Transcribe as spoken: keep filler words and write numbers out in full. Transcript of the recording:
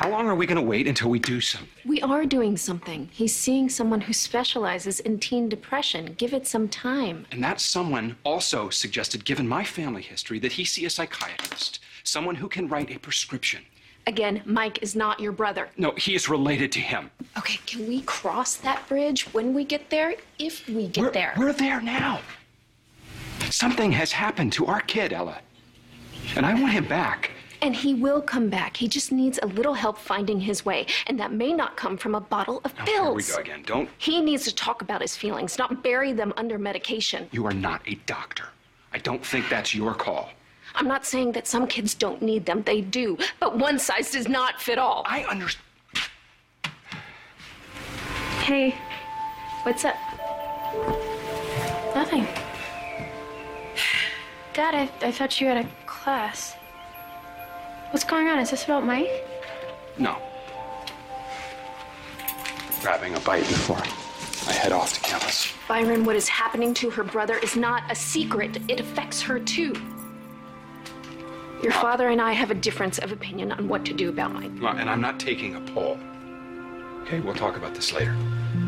How long are we going to wait until we do something? We are doing something. He's seeing someone who specializes in teen depression. Give it some time. And that someone also suggested, given my family history, that he see a psychiatrist. Someone who can write a prescription. Again, Mike is not your brother. No, he is related to him. Okay, can we cross that bridge when we get there? If we get we're, there. We're there now. Something has happened to our kid, Ella. And I want him back. And he will come back. He just needs a little help finding his way. And that may not come from a bottle of Oh, pills. here we go again. Don't... He needs to talk about his feelings, not bury them under medication. You are not a doctor. I don't think that's your call. I'm not saying that some kids don't need them. They do. But one size does not fit all. I understand. Hey, what's up? Nothing. Dad, I, I thought you had a class. What's going on? Is this about Mike? No. Grabbing a bite before I head off to campus. Byron, what is happening to her brother is not a secret. It affects her too. Your father and I have a difference of opinion on what to do about Mike. Well, and I'm not taking a poll. Okay, we'll talk about this later.